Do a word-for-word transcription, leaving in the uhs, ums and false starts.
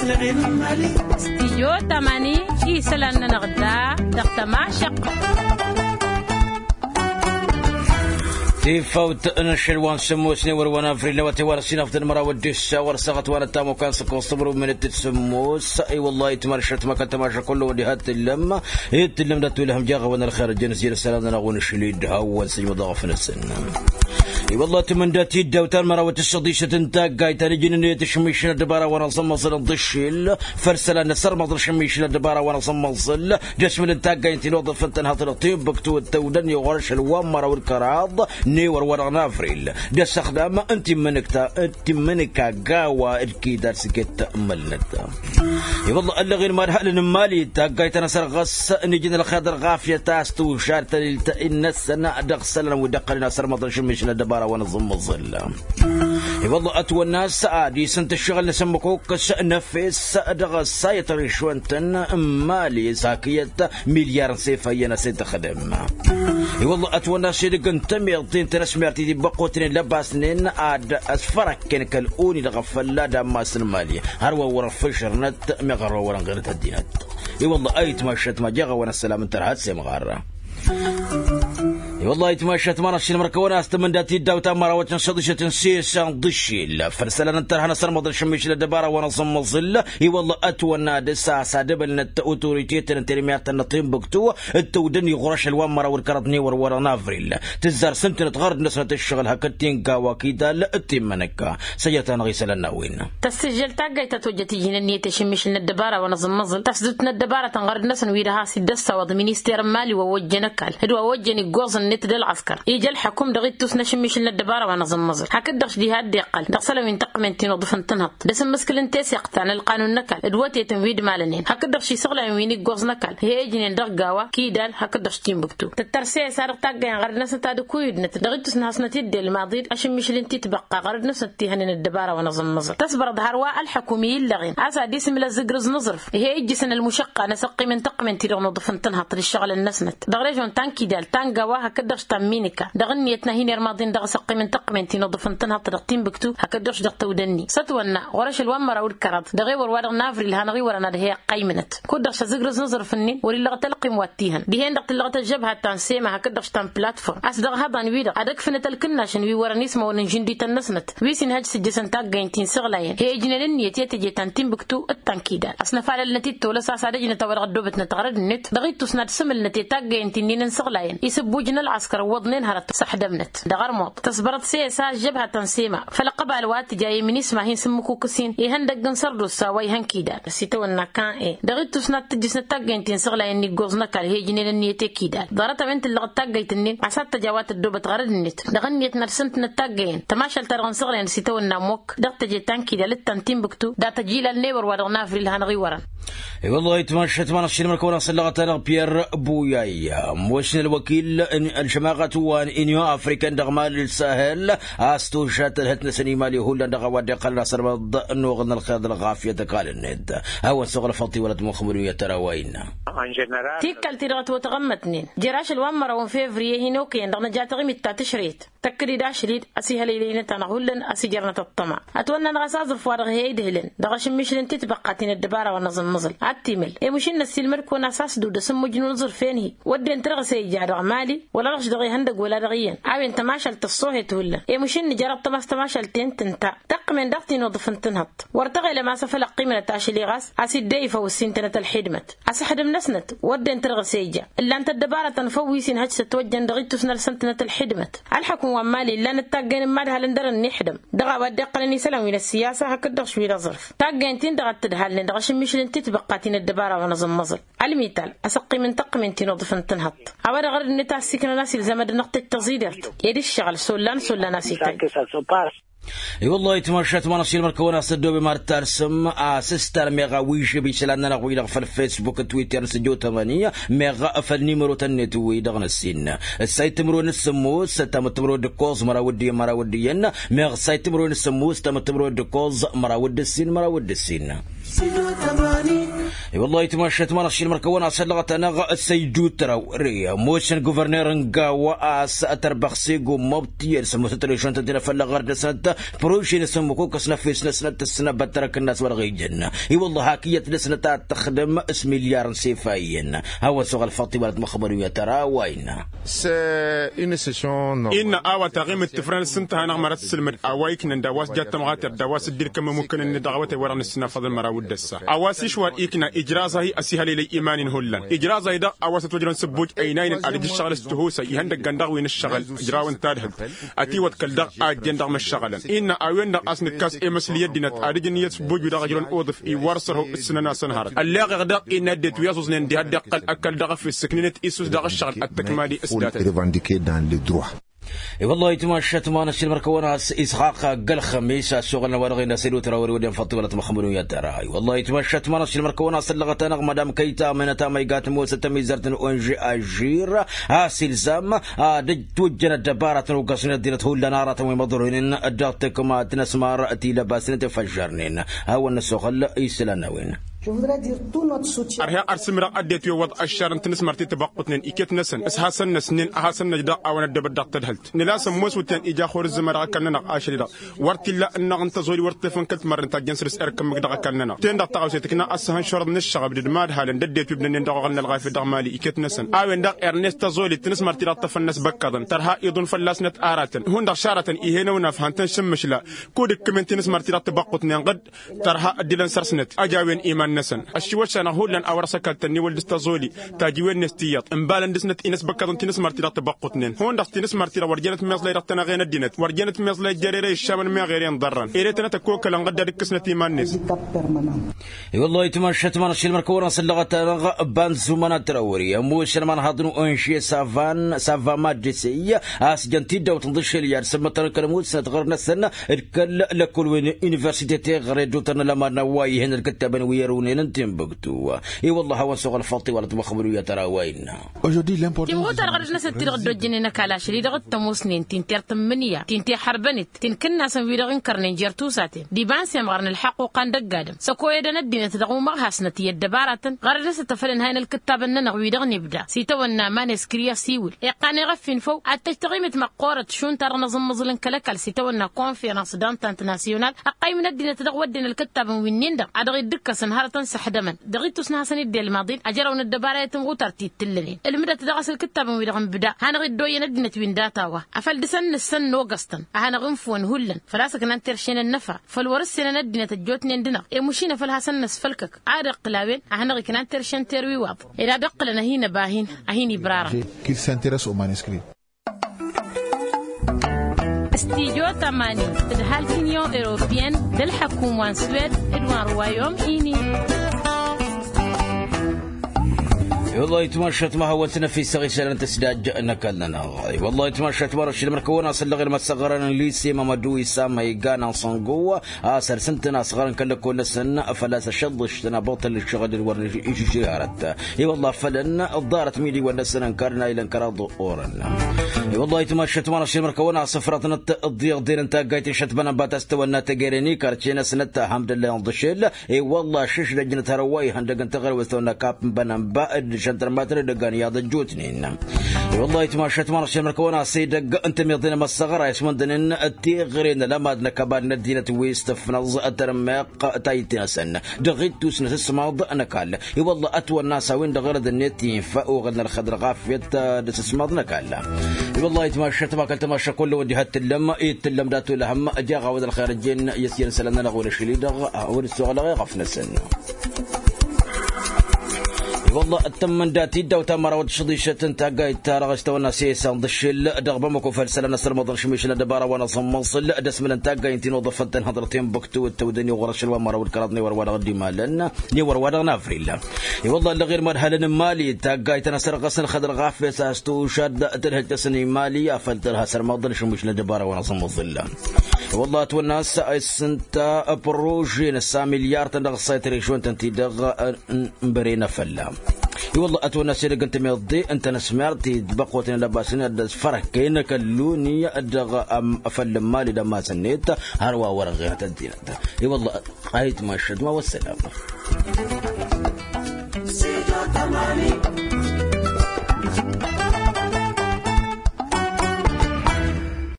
استيو تماني إيسلان نغدا دقتما شق تيفوت نشلوان سموسني وروانا فريلا وتوارسين في المرا وديسا ورسغت وانا تامو كان سكو صبروا من التسموس اي والله تمرشت ما كنت ماشا كله وديهات اللم هيت اللم داتو لهم جاغا وانا الخير الجنسير السلام نغون شليد هاو سيما ضغفنا السنة اي والله تمنداتي الدوتان مرا وتشديشة تنتاق قايتا لجنين تشميشنا الدبارة وانا صمصل الضشيل فرسلا نسر مضر شميشنا الدبارة وانا صمصل جسم الانتاق قاينتي لوض فنتن هاطل الطيب بكتو التودن يغرش الوام مرا والكراض نيور ورغنا فريل ده استخدام انت منكتا انت منكا قاوة الكيدار سكت ملنتا يبالله اللي غير مالها لنمالي تاقايتنا سرغس نجينا الخادر غافية تاستو شارتا الناس دغسلنا ودقلنا سر مضر شميشنا الدبارة ونظم الظل يبالله أتوى الناس عادي سنت الشغل نسمكوك نفس دغس سايطر شوانتن مالي ساكية مليار سيفا ينسي تخدم يبالله أتوى الناس يدقن تميضين تنسميرتي دي بقوتين لباسنين عاد أسفرك كان كالأوني لغفل لا دام المالي هروا ورفشر نت مغروا ورن غير تدينت يبالله أيت ماشت ما جاغا وانا السلام انترهات سيمغارة والله يتمشى تمارس المركونة استمنداتي الدوتا مراوتن صدشة سيسان ضشيل فرسلنا انترهنا سرمض الشميش للدبارة ونصم الظل والله أتوى النادي ساسا دبل نت أوتوريتيت نترميات النطيم بكتو التودني غرش الوام مرا والكرطني ورورا نافريل تزار سنتنا تغرد نسنة الشغل هكتين قاوا كيدا لأتيم منكا سيتان غيسل الناوين تسجل تاقاي تتوجتي جنانية تشميش للدبارة ونظم الظل تسدتنا الدبارة تنغرد نسن ويرها سيدسا وضمينيستير مالي ووجنكال هدوا وجني قوزن نت العسكر يجي الحكم دغيت تسنش مش الدبارة ونظم مصر حكدش جهات ديقل دغسل من تقمن تنظف تنهض دسم مسكل انتس يقطع القانون نكل ادواتي تنفيد مالنين حكدش شي شغله ويني غوز نكل هي جنين دغاوا كيدال حكدش تيمبكتو تترسي سارق تاغين غير ناس تاد كويد نت دغيت تسنها دي الماضي اشم مش انت تبقى غير ناس تيهن الدبارة ونظم مصر تصبر ظهروا الحكومي اللغين عسى دي اسم الزقرز نظرف هي يجي سن المشقه نسقي من تقمن تنظف تنهض الشغل النسنت دغريجون تانكي دال تانغاوا حكدش تمينك دغنيتنا هنا رمادين دغ سقي من تقمن تنظف تنها طرقتين بكتو هكدرش دغ تودني ستونا غرش الومر والكرد دغي ور نافري الهنغي ورنا هي قيمنت كدرش زغرز نظر فنين وري لغه تلقي مواتيهن دهين دغ لغه الجبهه تنسيما هكدرش تن بلاتفورم اسدغ هذا نويدا ادك فنت الكناشن وي ورني اسمه نجندي تنسنت ويسن هاج سجسن تاغينتين سغلاين هي جنن نيتي تجي تنتين بكتو التنكيدا اصلا فعل التي تولا ساسادجنا تور غدوبت نتغرد النت دغي تسناد سمل نتي تاغينتين نين سغلاين يسبوجن العسكر وضنين هرت صحدمنت دغرموط تصبرت سياسة جبهة تنسيمة فلقبها الوقت جاي من اسمها هين سمكو كسين يهندق جنسردو ساوي هنكيدا سيتو النكان ايه دغيت تسنات تجسنا تاجين تنسغلا اني جوزنا كال هي جنين النيتي كيدا ضرت بنت اللي تاجيت النين عسات تجاوات الدوبة تغرد النت دغنيت نرسنت نتاجين تماشل ترغن صغلا سيتو النموك دغت جيتان كيدا للتنتين بكتو دا تجيل النيبر ودغنا في الهنغي ورا اي والله يتمشى تمارس المركونه صلغه بيير بوياي موشن الوكيل الشماغه وان إنيو أفريكان دغمال الساهل أستو شاتل هتنا سني مالي هولا دغوا دقل سر بض نوغن الخيط الغافية قال الند هو الصغر فطي ولد مخمرية تراوين تيكل تيرغت وتغمتنين جراش الوامر وان فيفري هينوكين دغنا جاتغي متا تشريت تكري دا شريد اسي هليلين تنغولن اسي جرنة الطمع اتونا نغساز الفوارغ هي دهلن دغش مشلن تتبقاتين الدبارة ونظم مزل اتيمل اي مشين السلمر كون اساس دو دسم جنون زر فينهي ودين ترغسي جارغ مالي ولا رش دغي هندق ولا دغيين عاوين تماشل تصوهت ولا اي مشين جرب تماس تماشل تنتنتا تق من دفتي نظفن تنهط وارتغي لما سفل قيمة تاشلي غاس اسي الدايفة والسنتنة الحدمت اسي حدم نسنت ودين ترغسيجا الا انت الدبارة تنفويسين هج ستوجن دغي تسنر سنتنة الحدمت الحكم ومالي لا نتاجين مالها لندر النحدم دغا ودي قلني سلام من السياسة هكذا شوي ظرف تاجين تين دغا تدهل دغا شمش لنت تبقاتين الدبارة ونظم مزل المثال اسقي من تقمن تنظفن تنهط عوار غير نتا سكن ناس الزمد نقطة تزيدت يدي الشغل سولان سولان ناسيتاي اي والله يتمشى تمارس المركونه صدوا بمارتار سم اسستر ميغا ويش بيسلنا نغوي في الفيسبوك تويتر سجو ثمانية ميغا في النيمرو تنتوي دغن السين السايت مرو نسموس تمتمرو دكوز مراودي مراودينا ميغ سايت مرو نسموس تمتمرو دكوز مراود السين مراود السين والله تمشت مرش المركون أصلغت أنا السيجود تراوري موشن غوفرنر نجاوا أس أتربخسيجو مبتي يرسمو تتريشون تدينا فلا غرد سنة بروشي نسمو كوكس نفيس نسنة السنة بترك الناس والغيجن اي والله هاكية لسنة تخدم اسم مليار سيفاين هو سوغ الفاطي ولد مخبر يا ترى وين إن أوا تغيم التفران سنتها أنا مرات السلم أوايك ندواس جات مغاتر دواس الدير كم ممكن إن دعوته ورا السنة فضل مراود دسا أواسيش ور إيكنا إجرازه هي أسهل لي إيمان هلا إجرازه إذا أواس توجرن سبوج أينين أريد الشغل استهوسا يهندق جندق وين الشغل إجراون تارهد أتي وتكلدق أجندق من الشغل إن أوين أصن كاس إمس ليدنا أريد نية سبوج ودا غيرن أوظف يورسه السنة سنهار اللي غدا إن دت وياسوس نندي هدق أكل دق في السكنينة إيسوس دق الشغل التكمالي إسدات والله تمشت ما نشيل مركونا إسحاق قل خميس الشغل ورغي نسيلو تراوري ودي فطولة مخمرون يتراي والله تمشت ما نشيل مركونا صلغت أنا مدام كيتا من تامي قات موسى تمي زرتن أنجي أجير هاسيل زام دج توجنا دبارة وقصنا دينة هول نارة ومضرين أداتكما تنسمار أتي لباسنا تفجرنين هاو النسوخل إيسلنا وين أرها أرسمرا أديت يوض أشار أنت نسمرتي تبقتنين إكيت نسن إسحاسن نسنين أحسن نجدا أو ندب الدق تدهلت نلاسم موسوتين إجا خور الزمرا كننا عشرة دا ورتي لا إن أنت زوري ورتفن كنت مرن تجنس رس أركم مقدار كننا تين دا تعوسيتكنا أسهن شرط نشغل بدل ما هالن دديت يبنين دا غلنا الغايف دا مالي إكيت نسن أو إن دا إرنست زوري تنسمرتي لا تفنس بكذا ترها يضن فلاسنة آراتن هون دا شارة إيهنا ونفهن تنشمش لا كودك كمن تنسمرتي لا تبقتنين قد ترها أدلن سرسنت أجاوين إيمان نسن الشيوش أنا هولن أورسكت النيول دستازولي تاجيوين نستيات إمبالن دسنت إنس بكذا تنس مرتي رات بقطنين هون دست تنس مرتي ورجنت مزلي رتنا غين الدينت ورجنت مزلي جريرة الشامن ما غيرين ضرن إيرتنا تكوك لنقدر كسنة إيمانيس والله يتمشت من الشيل مركورا سلغت بان زمانة تراوري موش من هضنو أنشي سافان سافا ماجسية أسجنتي دو تنضش اليار سمت الكلمات سنتغرنا السنة الكل لكل وين يونيفرسيتي غريدو تنا لما نواي هنا الكتابين ويرونين انتم بقتوا اي والله هو سوق الفاطي ولا تبخبروا يا ترى وين تبغوا ترغد الناس ترغدوا جنينا كلا شري دغت تموسنين تنتير تمنية تنتي حربنت تنكنا سن ويدغن كرنين جرتو ساتين دي بانسي مغرن الحق وقان دقادم سكوي دنا الدين تدغو مغاسنة يدبارة غرد الناس تفلن هاين الكتاب اننا ويدغن يبدا سيتونا ما نسكريا سيول ايقاني غفين فو التجتغيمة مقورة شون ترى نظم مظلن كلكال سيتونا كونفيرنس دانت انترناسيونال اقاي من الدين تدغو الدين الكتاب وينين دغ ادغي دكا سنهارة سحدمن دغيتو سنها سند الماضي اجرون الدبارة يتمغو ترتيب تلنين المدة تدغس الكتاب ويدغن بدا هانا غدو يندنت وين داتاوا افل دسن السن وقستن هانا غنفون هولن فراسك ننترشين النفع فالورسنا ندنت الجوتنين دنا اي مشينا فلها سنس فلكك عاد قلاوين هانا غي كنان ترشين تروي واض الى دق لنا هنا باهين اهيني برارة كيل سانتيرس ومانسكريت استيجو تماني تدهال كينيو اوروبيان دالحكومة سويد ادوان روايوم ايني والله يتمشت ما هو تنفيس غير سلام تسداج نكلنا والله يتمشت مرش المركونا صل غير ما صغرنا ليسي ما مدوي سما يغانا صنقوا اسر سنتنا صغرن كل كل سنه فلا تشضش تنبطل الشغل الورن جيرت اي والله فلن الدارت ميدي ونسنا كرنا الى انكراد اورنا والله يتمشت مرش المركونا صفرتنا الضيق دين انت قايت شتبنا باتستونا تجرني كارتشينا سنتها الحمد لله انضشل اي والله شش لجنه رواي هندق انت غير وستونا كاب بنم با شنتر ما ترى دقان يا ضجوتني والله تمشت مرش المركونا سيدق انت ميضينا ما الصغر يسمون دنين التغرين لما نكبان ندينة ويست في نظ الترماق تايتنا سنة دغيت توسنة السماض انا قال والله اتوى الناس وين دغرة النت ينفقوا غدنا الخضر غافية دسماض نقال والله تمشت ما قلت ماشى كله ودي هات اللم يتلم داتو لهم جاغا ود الخارجين يسير سلنا نقول شلي دغ اول السوق لا غفنا سنة والله التمن داتي دو تمر ود شديشة تنتقى تارغشت والناسيسا ضشل دغبا مكو فلسلة نسر مضر شميشنا دبارة وانا صمصل دسم الانتقى ينتين وضفت هضرتين بكتو التودني وغرش الوامر والكرادني وروانا غدي مالنا ني وروانا نافريلا والله اللي غير مرحلة مالي تاقى تنسر غسن خضر غافي ساستو شاد تلهج تسني مالي افلترها سر مضر شميشنا دبارة وانا صمصل والله توناس السنتا بروجين السا مليار تندغ سيطري شو انت دغ مبرينا فلا والله اتونا سير قلت ميضي انت نسمعتي بقوتين لباسين الدس فرق كينك اللوني ادغ افل مالي لما سنيت هروا ورغيت الدين والله قايت ما الشد ما والسلام ثماني